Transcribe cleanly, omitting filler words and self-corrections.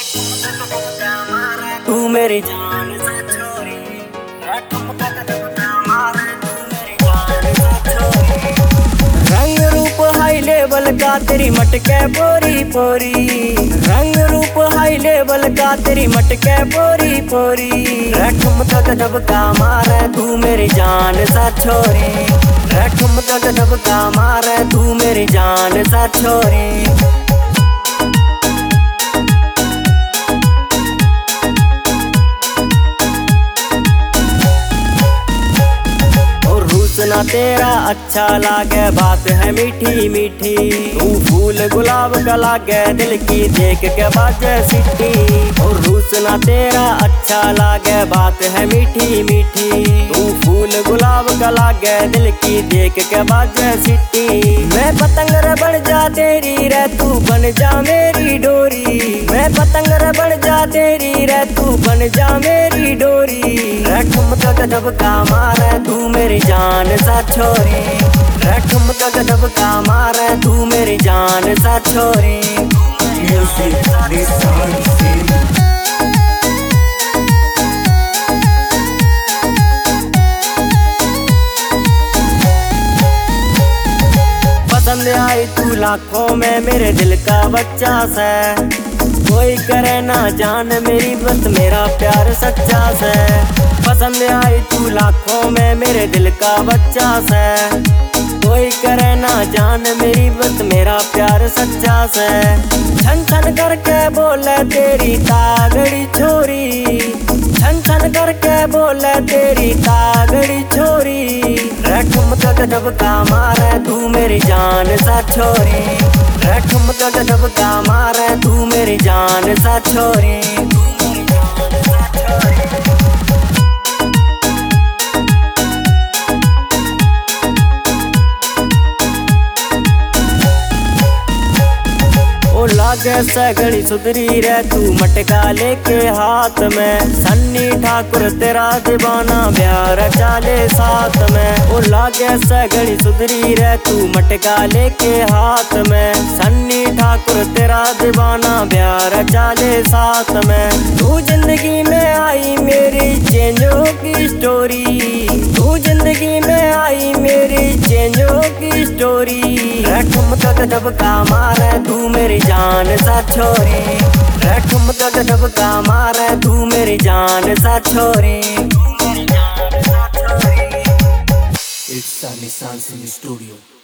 तू मेरी जान सा छोरी, रंग रूप हाई लेवल का तेरी मटके पोरी पोरी, रंग रूप हाई लेवल का तेरी मटके पोरी पोरी। ठुमका दबका मारे तू मेरी जान सा छोरी, ठुमका दबका मारे तू मेरी जान सा छोरी। ना तेरा अच्छा लागे बात है मीठी मीठी, तू फूल गुलाब का लागे दिल की देख के बाजे सिटी। और रूस ना तेरा अच्छा लागे बात है मीठी मीठी, तू फूल गुलाब का लागे दिल की देख के बाजे सिटी। मैं पतंग रे बन जा तेरी रे तू बन जा मेरी डोरी, मैं पतंग रे बन जा तेरी रे तू बन जा मेरी डोरी। ठुमका दबका मारे तू मेरी जान सा छोरी, ठुमका दबका मारे तू मेरी जान सा छोरी। पसंद आई तू लाखों में मेरे दिल का बच्चा से, कोई करे ना जान मेरी बस मेरा प्यार सच्चा से। पसंद आई तू लाखों में मेरे दिल का बच्चा से, कोई करे ना जान मेरी बस मेरा प्यार सच्चा से। छन छन करके बोले तेरी तागड़ी छोरी, छन छन करके बोले तेरी तागड़ी छोरी। ठुमका दबका मारे तू मेरी जान सा छोरी, ठुमका दबका मारे तू मेरी जान सा छोरी। लागे सगड़ी सुधरी रे तू मटका लेके हाथ में, सन्नी ठाकुर तेरा दीवाना प्यार चाले साथ में। ओ लागे सगड़ी सुधरी रे तू मटका लेके हाथ में, सन्नी ठाकुर तेरा दीवाना प्यार चाले साथ में। तू जिंदगी में आई मेरी चेंजों की स्टोरी, तू जिंदगी में आई मेरी चेंजों की स्टोरी। ठुमका दबका मारे तू मेरी जान सा छोरी, ठुमका दबका मारे तू मेरी जान सा छोरी। It's Sunny Sans in the studio.